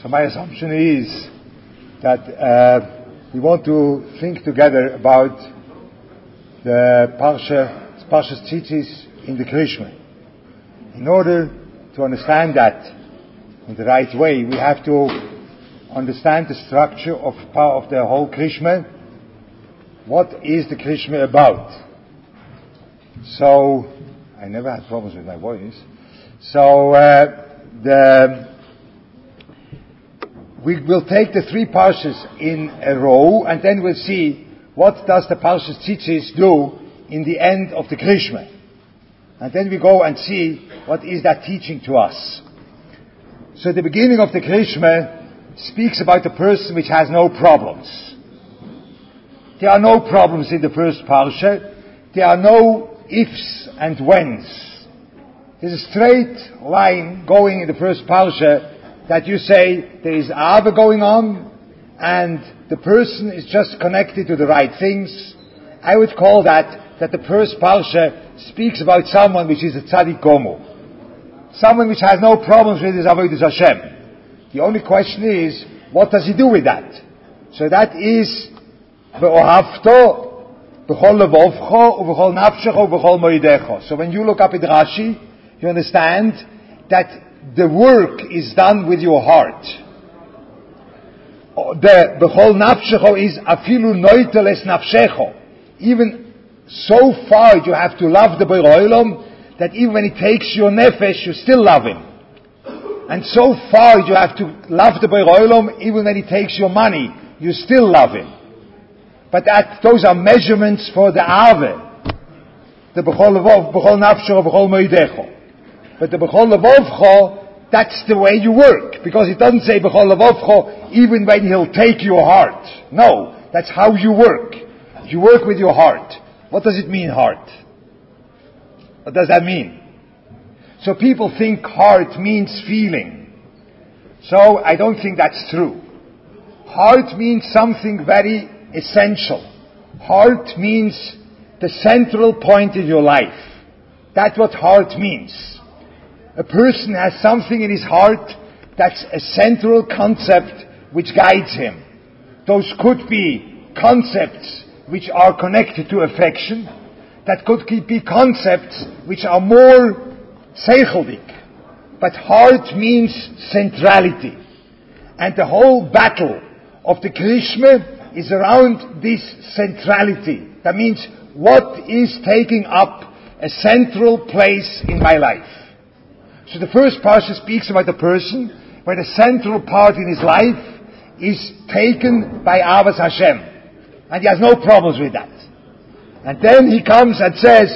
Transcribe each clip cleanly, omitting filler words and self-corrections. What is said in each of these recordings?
So my assumption is that we want to think together about the Parshas Tzitzis in the Krishma. In order to understand that in the right way, we have to understand the structure of the whole Krishma. What is the Krishma about? So, I never had problems with my voice. So, we will take the three parshas in a row, and then we'll see what does the Parshas Tzitzis do in the end of the Krishma. And then we go and see what is that teaching to us. So the beginning of the Krishma speaks about the person which has no problems. There are no problems in the first parsha. There are no ifs and whens. There's a straight line going in the first parsha that you say there is Ava going on and the person is just connected to the right things. I would call that the first parsha speaks about someone which is a tzaddik gomo. Someone which has no problems with his avodas Hashem. The only question is, what does he do with that? So that is ve'ohavto b'chol levovcho u'b'chol nafshecho u'b'chol moedecho. So when you look up at Rashi, you understand that the work is done with your heart. The b'chol nafshecho is afilu noiteles nafshecho. Even so far you have to love the Borei Olam that even when he takes your nefesh, you still love him. And so far you have to love the Borei Olam even when he takes your money, you still love him. But those are measurements for the Ave. The b'chol nafshecho b'chol moedecho. But the b'chol levovcho, that's the way you work. Because it doesn't say b'chol levovcho even when he'll take your heart. No, that's how you work. You work with your heart. What does it mean, heart? What does that mean? So people think heart means feeling. So I don't think that's true. Heart means something very essential. Heart means the central point in your life. That's what heart means. A person has something in his heart that's a central concept which guides him. Those could be concepts which are connected to affection. That could be concepts which are more seichelic. But heart means centrality. And the whole battle of the Krishma is around this centrality. That means what is taking up a central place in my life. So the first parsha speaks about the person where the central part in his life is taken by Avas Hashem. And he has no problems with that. And then he comes and says,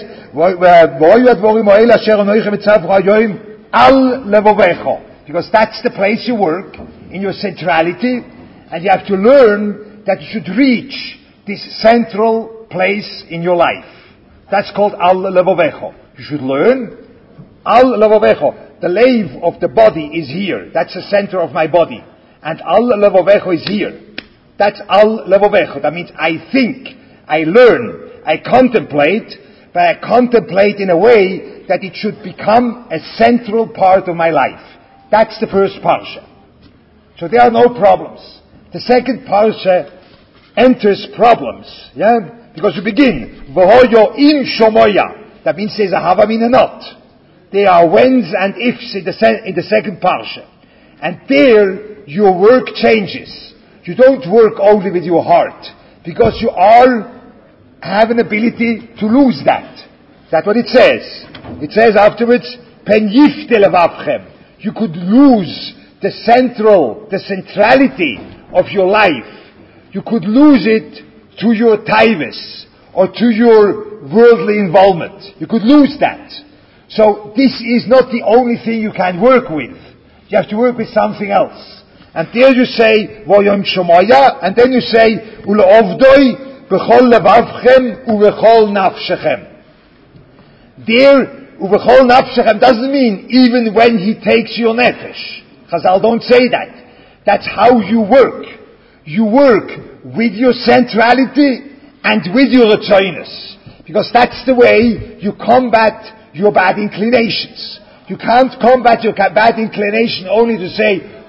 because that's the place you work, in your centrality, and you have to learn that you should reach this central place in your life. That's called al levovecho. You should learn al levovecho. The lave of the body is here. That's the center of my body. And al levovecho is here. That's al levovecho. That means I think, I learn, I contemplate, but I contemplate in a way that it should become a central part of my life. That's the first parsha. So there are no problems. The second parsha enters problems, because you begin v'hoyo im shomoya. That means there's a hava min a not. There are whens and ifs in the second parsha, and there your work changes. You don't work only with your heart, because you have an ability to lose that. That's what it says. It says afterwards, pen yifte levavchem. You could lose the centrality of your life. You could lose it to your taivas, or to your worldly involvement. You could lose that. So this is not the only thing you can work with. You have to work with something else. And there you say, Voyom Shomoya, and then you say, Uleovdoi, Bechol Levavchem, Uvechol Nafshechem. There, Uvechol Nafshechem doesn't mean even when he takes your nefesh. Chazal don't say that. That's how you work. You work with your centrality and with your retzoinus. Because that's the way you combat your bad inclinations. You can't combat your bad inclination only to say,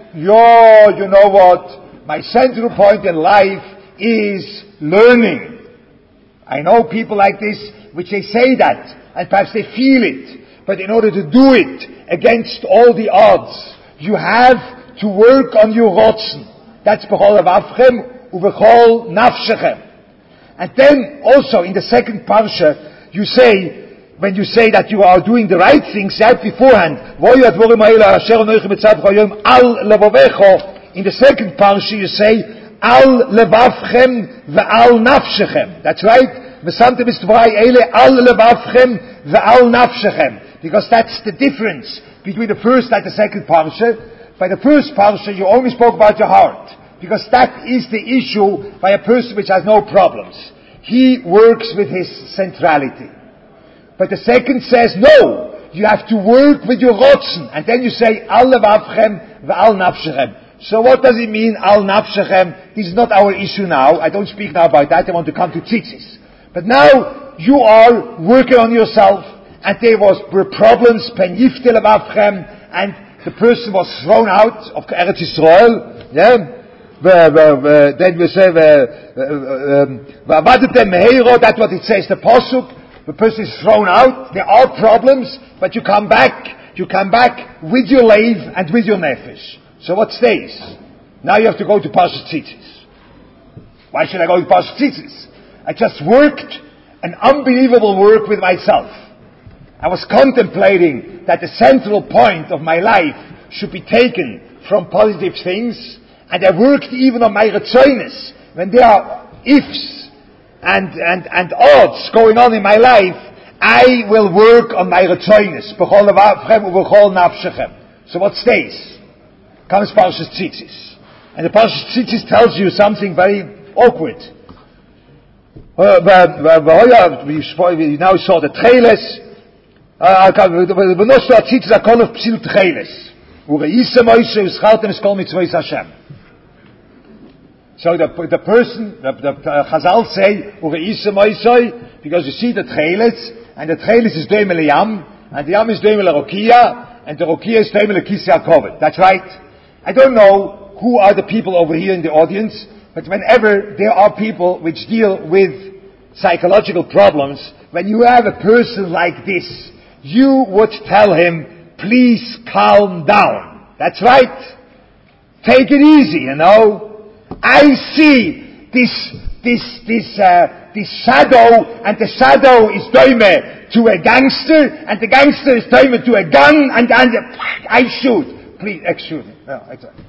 you know what? My central point in life is learning. I know people like this, which they say that, and perhaps they feel it. But in order to do it against all the odds, you have to work on your rotzen. That's b'chol levavchem u'b'chol nafshechem. And then also in the second parsha, you say, when you say that you are doing the right things, right beforehand, in the second parsha you say, al levavchem ve'al nafshechem. That's right. Al levavchem ve'al nafshechem. Because that's the difference between the first and the second parsha. By the first parsha you only spoke about your heart. Because that is the issue by a person which has no problems. He works with his centrality. But the second says, no, you have to work with your rotzen. And then you say, al levavchem ve'al nafshechem. So what does it mean, al nafshechem? This is not our issue now. I don't speak now about that. I want to come to tzitzis. But now you are working on yourself, and there were problems, pen yifte levavchem, and the person was thrown out of Eretz Yisrael. Yeah. Then we say, that's what it says, the Pasuk. The person is thrown out, there are problems, but you come back with your lave and with your nefesh. So what stays? Now you have to go to Parshas Tzitzis. Why should I go to Parshas Tzitzis? I just worked an unbelievable work with myself. I was contemplating that the central point of my life should be taken from positive things, and I worked even on my retzonos. When there are ifs and odds going on in my life, I will work on my retzonos. B'chol levavchem u'b'chol nafshechem. So what stays? Comes Parshas Tzitzis. And the Parshas Tzitzis tells you something very awkward. We now saw the Tcheles. V'nosto Tzitzis akol of psil Tcheles. U're'isa Moshe v'schartem es kol mitzvos Hashem. So the person, the Chazal say, Ure'isa Moisoi, because you see the Tcheles, and the Tcheles is Doimel Yam, and the Yam is Doimel Rokia, and the Rokia is Doimel Kisya Kovet. That's right. I don't know who are the people over here in the audience, but whenever there are people which deal with psychological problems, when you have a person like this, you would tell him, please calm down. That's right. Take it easy, you know. I see this shadow, and the shadow is doime to a gangster, and the gangster is doime to a gun, and I shoot. Please, excuse me. No,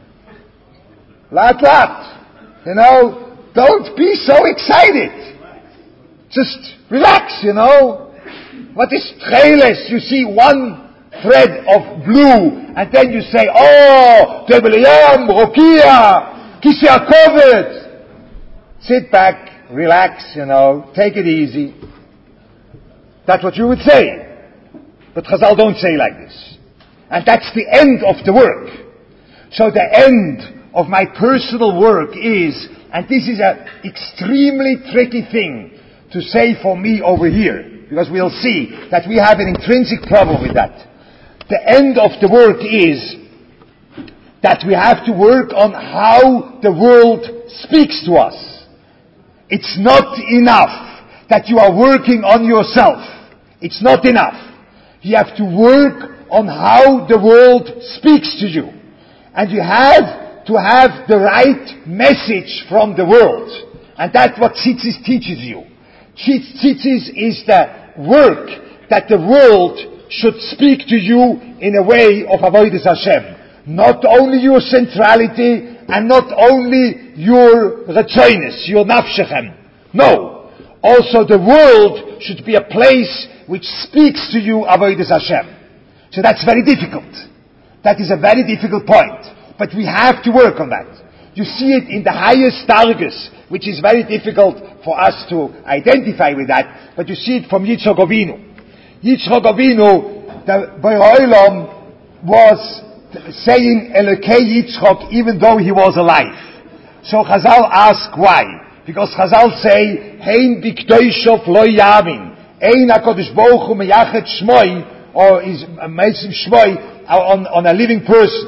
Lat. You know, don't be so excited. Just relax, you know. What is Tcheles? You see one thread of blue, and then you say, oh, Tebeliyam, Rokia, Kisya Kovet. Sit back, relax, you know, take it easy. That's what you would say. But Chazal don't say like this. And that's the end of the work. So the end of my personal work is, and this is an extremely tricky thing to say for me over here, because we'll see that we have an intrinsic problem with that. The end of the work is that we have to work on how the world speaks to us. It's not enough that you are working on yourself. It's not enough. You have to work on how the world speaks to you. And you have to have the right message from the world. And that's what Tzitzis teaches you. Tzitzis is the work that the world should speak to you in a way of Avodas Hashem. Not only your centrality, and not only your retzonos, your nafshechem. No. Also the world should be a place which speaks to you Avodas Hashem. So that's very difficult. That is a very difficult point. But we have to work on that. You see it in the highest dargos, which is very difficult for us to identify with that, but you see it from Yitzchak Avinu. Yitzchak Avinu, the Borei Olam was saying Elokei Yitzchak even though he was alive. So Chazal ask why. Because Chazal say, Hein bikdoishof lo yamin. Ein HaKadosh Baruch Hu meyachet shmoi, or is amazing shmoi on a living person.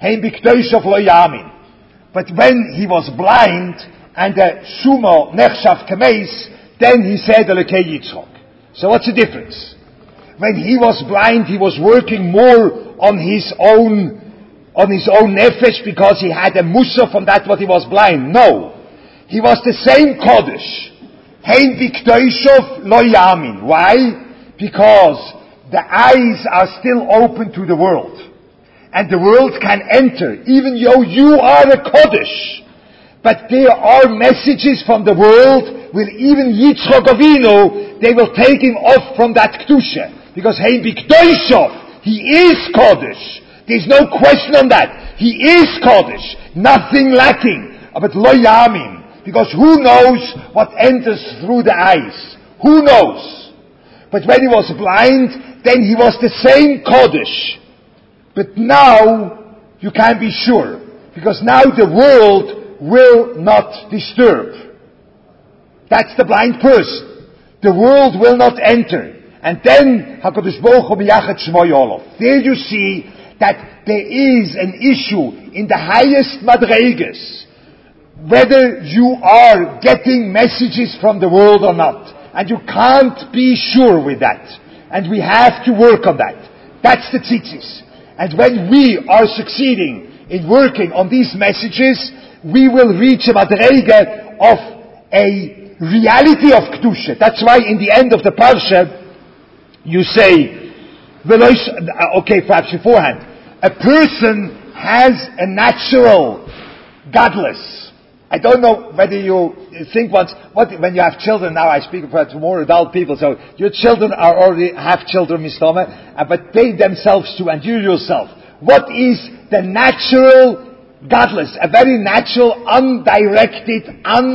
Hein bikdoishof lo yamin. But when he was blind, and the Shumo Nechshav Kameis, then he said Elokei Yitzchok. So what's the difference? When he was blind, he was working more on his own nefesh because he had a musa from that what he was blind. No. He was the same Kodesh. Hein Bikdoishov Lo Yamin. Why? Because the eyes are still open to the world. And the world can enter, even though you are a Kodesh. But there are messages from the world where even Yitzchok Avinu, they will take him off from that Kedusha. Because Hein Bikdoishov, he is Kodesh. There's no question on that. He is Kodesh. Nothing lacking. But Lo Yamin. Because who knows what enters through the eyes? Who knows? But when he was blind, then he was the same Kodesh. But now, you can be sure. Because now the world will not disturb. That's the blind person. The world will not enter. And then, HaKadosh Baruch Hu b'yachad shmo yolov. There you see that there is an issue in the highest madreigas, whether you are getting messages from the world or not. And you can't be sure with that. And we have to work on that. That's the tzitzis. And when we are succeeding in working on these messages, we will reach a madreiga of a reality of Kedusha. That's why in the end of the Parsha, you say, okay, perhaps beforehand, a person has a natural godless. I don't know whether you think once, when you have children, now I speak for more adult people, so your children already have children, Mistoma, but they themselves too, and you yourself. What is the natural godless, a very natural, undirected,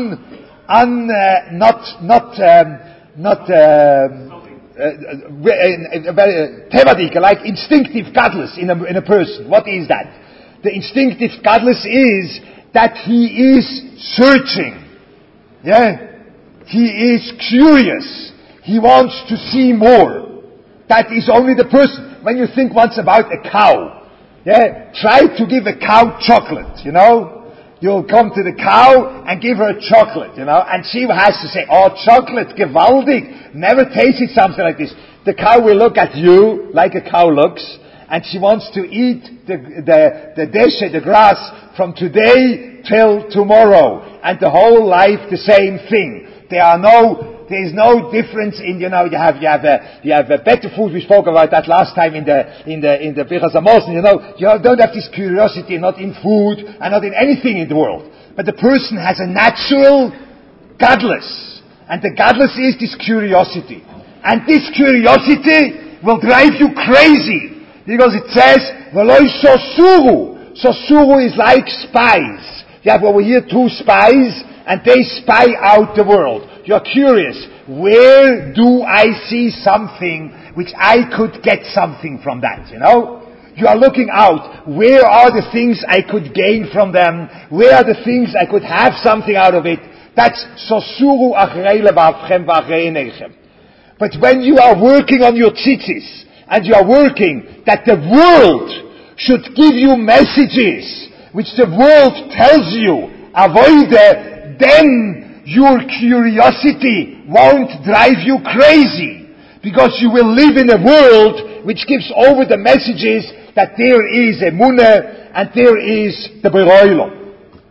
like instinctive godless in a person? What is that? The instinctive godless is that he is searching. Yeah? He is curious. He wants to see more. That is only the person. When you think once about a cow, yeah, try to give a cow chocolate, you know. You'll come to the cow and give her a chocolate, you know, and she has to say, oh, chocolate, gewaldig, never tasted something like this. The cow will look at you like a cow looks, and she wants to eat the dish, the grass, from today till tomorrow, and the whole life the same thing. There is no difference in, you have a better food. We spoke about that last time in the Birchas Hamazon. You don't have this curiosity, not in food and not in anything in the world. But the person has a natural godless, and the godless is this curiosity, and this curiosity will drive you crazy because it says "V'loi sosuru." Sosuru is like spies. You have over here 2 spies, and they spy out the world. You're curious, where do I see something which I could get something from that, you know? You are looking out, where are the things I could gain from them? Where are the things I could have something out of it? That's sosuru achrei levavchem v'achrei einechem. But when you are working on your tzitzis, and you are working that the world should give you messages which the world tells you, avoid it, then your curiosity won't drive you crazy. Because you will live in a world which gives over the messages that there is emunah and there is the beroilo.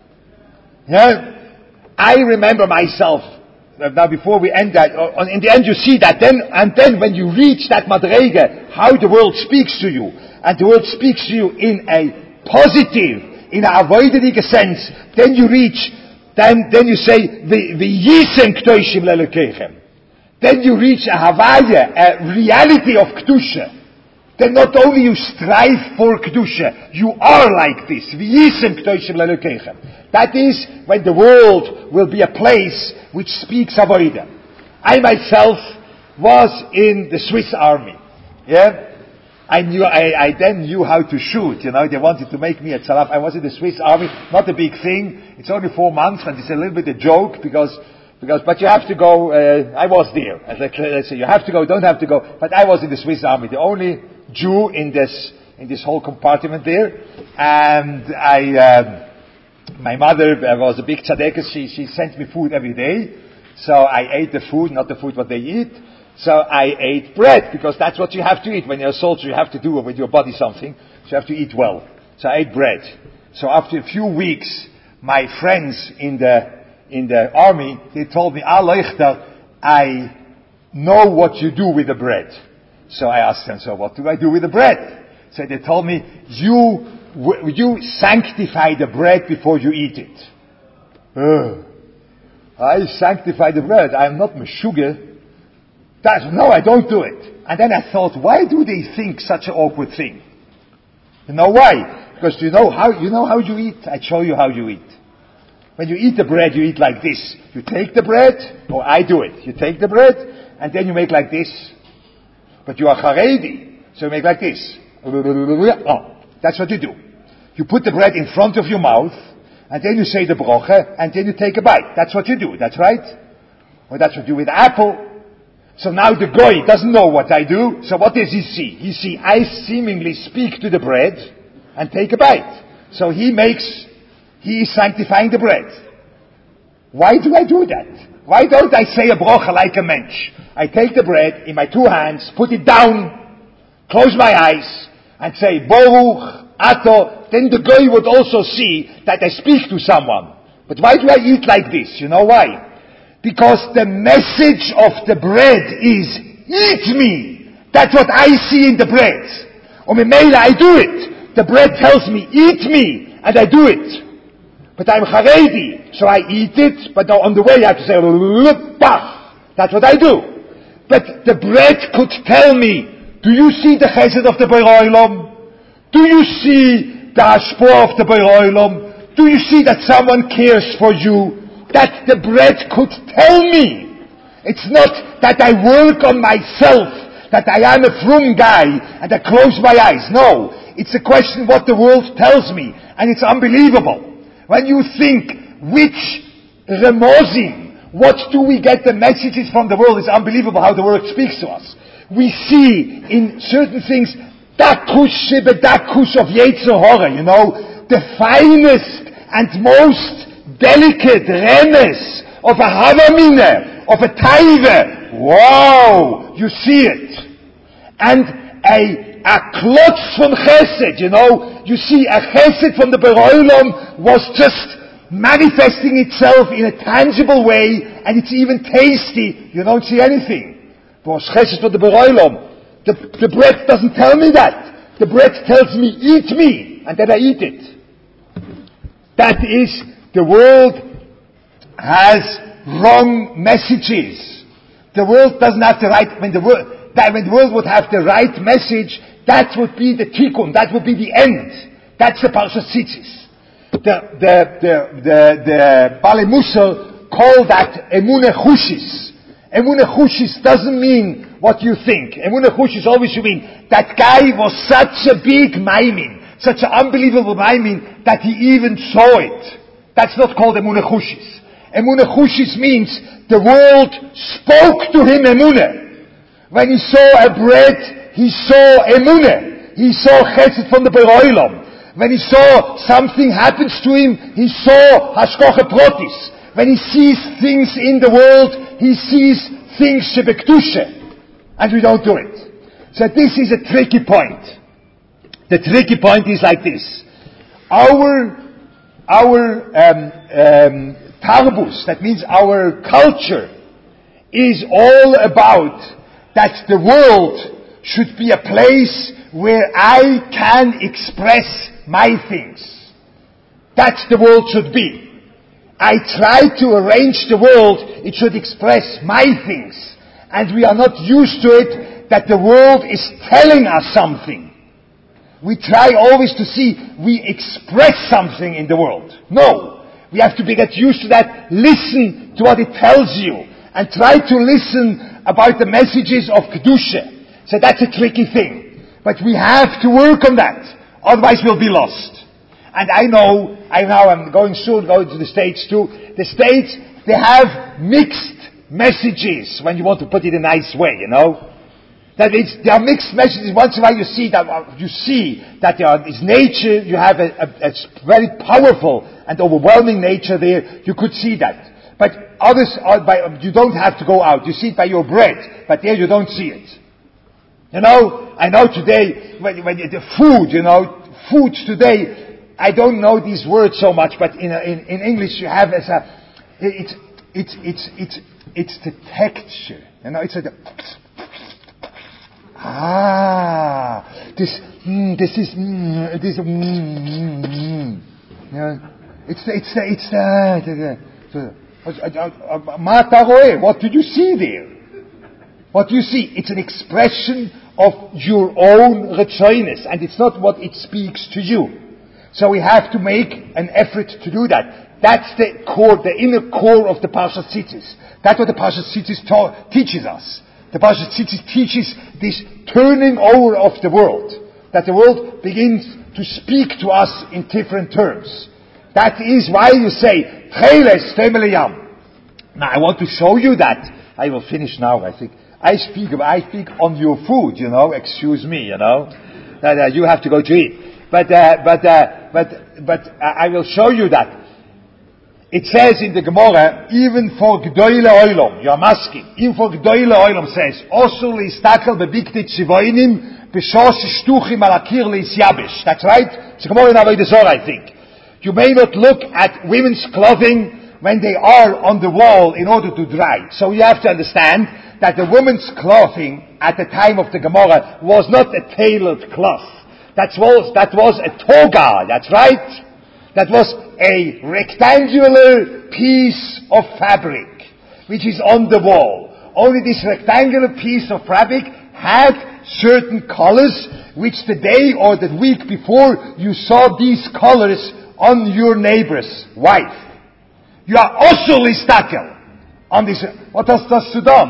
Yeah? I remember myself, now before we end that, in the end you see that, then when you reach that madrega, how the world speaks to you, and the world speaks to you in a positive, in a avoided sense, then you reach, then you say, V'yisem k'toishim le'elokechem. Then you reach a havaya, a reality of Kedusha. Then not only you strive for Kedusha, you are like this. V'yisem k'toishim le'elokechem. That is when the world will be a place which speaks avoida. I myself was in the Swiss army. Yeah? I then knew how to shoot, they wanted to make me a tzalaf. I was in the Swiss army, not a big thing. It's only 4 months, and it's a little bit a joke because, but you have to go, I was there. As I say, you have to go, don't have to go. But I was in the Swiss army, the only Jew in this in this whole compartment there. And my mother was a big tzaddikas. She sent me food every day. So I ate the food, not the food what they eat. So I ate bread, because that's what you have to eat. When you're a soldier, you have to do with your body something. So you have to eat well. So I ate bread. So after a few weeks, my friends in the army, they told me, Leuchter, I know what you do with the bread. So I asked them, so what do I do with the bread? So they told me, you sanctify the bread before you eat it. I sanctify the bread. I am not meshuggah. No, I don't do it. And then I thought, why do they think such an awkward thing? You know why? Because you know how you eat? I show you how you eat. When you eat the bread, you eat like this. You take the bread, or I do it. You take the bread, and then you make like this. But you are Haredi, so you make like this. Oh, that's what you do. You put the bread in front of your mouth, and then you say the broche, and then you take a bite. That's what you do. That's right? Or that's what you do with apple. So now the goy doesn't know what I do, so what does he see? He see I seemingly speak to the bread and take a bite. So he is sanctifying the bread. Why do I do that? Why don't I say a brocha like a mensch? I take the bread in my two hands, put it down, close my eyes, and say, Boruch, Ato, then the goy would also see that I speak to someone. But why do I eat like this? You know why? Because the message of the bread is, eat me. That's what I see in the bread. Or Memela, I do it. The bread tells me, eat me, and I do it. But I'm Haredi, so I eat it, but now on the way I have to say, paf. That's what I do. But the bread could tell me, do you see the chesed of the Borei Olam? Do you see the hashpah of the Borei Olam? Do you see that someone cares for you? That the bread could tell me. It's not that I work on myself, that I am a frum guy, and I close my eyes. No. It's a question what the world tells me, and it's unbelievable. When you think, which remozim, what do we get the messages from the world? It's unbelievable how the world speaks to us. We see in certain things, dakush shebedakush of Yetzer Hara, the finest and most delicate remes of a havamine, of a taiva. Wow! You see it. And a klotz from chesed, you see a chesed from the Borei Olam was just manifesting itself in a tangible way, and it's even tasty. You don't see anything. But chesed from the Borei Olam, the bread doesn't tell me that. The bread tells me, eat me, and then I eat it. That is, the world has wrong messages. The world doesn't have the right, when the world would have the right message, that would be the tikkun, that would be the end. That's the Parshas Tzitzis. The Balei Mussar call that Emunah Chushis. Emunah Chushis doesn't mean what you think. Emunah Chushis always should mean that guy was such a big maimin, such an unbelievable maimin, that he even saw it. That's not called Emunah Chushis. Emunah Chushis means the world spoke to him Emunah. When he saw a bread, he saw Emunah. He saw Chesed from the Borei Olam. When he saw something happens to him, he saw Hashkocha Protis. When he sees things in the world, he sees things Shebektusha. And we don't do it. So this is a tricky point. The tricky point is like this. Our tarbus, that means our culture, is all about that the world should be a place where I can express my things. That's the world should be. I try to arrange the world, it should express my things. And we are not used to it that the world is telling us something. We try always to see we express something in the world. No. We have to get used to that. Listen to what it tells you. And try to listen about the messages of Kedusha. So that's a tricky thing. But we have to work on that. Otherwise we'll be lost. And I'm going to the States too. The States, they have mixed messages, when you want to put it in a nice way, That there are mixed messages. Once in a while you see that there is nature, you have a very powerful and overwhelming nature there. You could see that. But others you don't have to go out. You see it by your bread, but there you don't see it. I know today, when the food, foods today, I don't know these words so much, but in English you have it's the texture. It's like what did you see there? What you see, it's an expression of your own retzoinus, and it's not what it speaks to you. So we have to make an effort to do that. That's the core, the inner core of the Parashat Tzitzis. That's what the Parashat Tzitzis teaches us. The Parashat Tzitzis teaches this turning over of the world. That the world begins to speak to us in different terms. That is why you say, Tcheles Temele Yam. Now I want to show you that. I will finish now, I think. I speak on your food, excuse me, that you have to go to eat. But I will show you that. It says in the Gemara, even for Gdoile Oilom, you are asking, even for Gdoile Oilom says, Osur leistakel bebikte tzivoinim, b'shos shtuchim alakir leisyabish. That's right? It's a Gemara in Avodah Zorah, I think. You may not look at women's clothing when they are on the wall in order to dry. So you have to understand that the woman's clothing at the time of the Gemara was not a tailored cloth. That was a toga, that's right? That was a rectangular piece of fabric, which is on the wall. Only this rectangular piece of fabric had certain colors, which the day or the week before you saw these colors on your neighbor's wife. You are also listakel on this. What does das Sudan,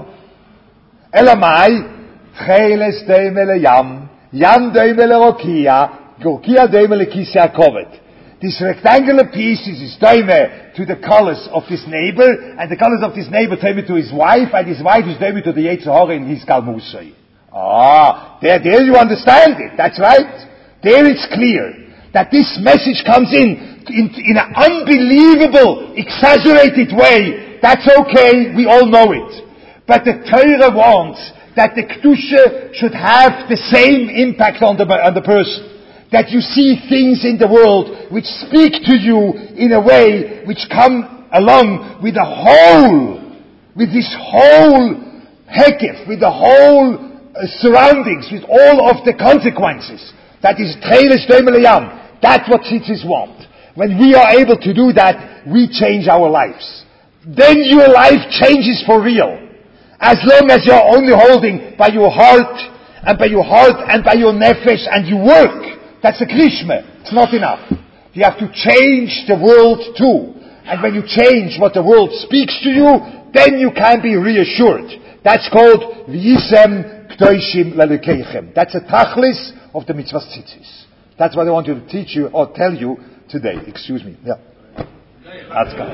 Elamai, cheles deimele yam deimele rokia deimele kisya kovet. This rectangular piece is daime to the colors of his neighbor, and the colors of his neighbor daime to his wife, and his wife is daime to the Yetzer Hara in his galmusay. There you understand it. That's right. There it's clear that this message comes in an unbelievable, exaggerated way. That's okay. We all know it. But the Torah wants that the Kedusha should have the same impact on the person. That you see things in the world which speak to you in a way which come along with this whole hekef, with the whole surroundings, with all of the consequences. That is Tcheles Deimele Yam. That's what Tzitzis want. When we are able to do that, we change our lives. Then your life changes for real. As long as you're only holding by your heart and by your nefesh and you work, that's a klishme. It's not enough. You have to change the world too. And when you change what the world speaks to you, then you can be reassured. That's called V'yisem K'doshim L'Elokeichem. That's a tachlis of the mitzvah tzitzis. That's what I want to teach you or tell you today. Excuse me. Yeah.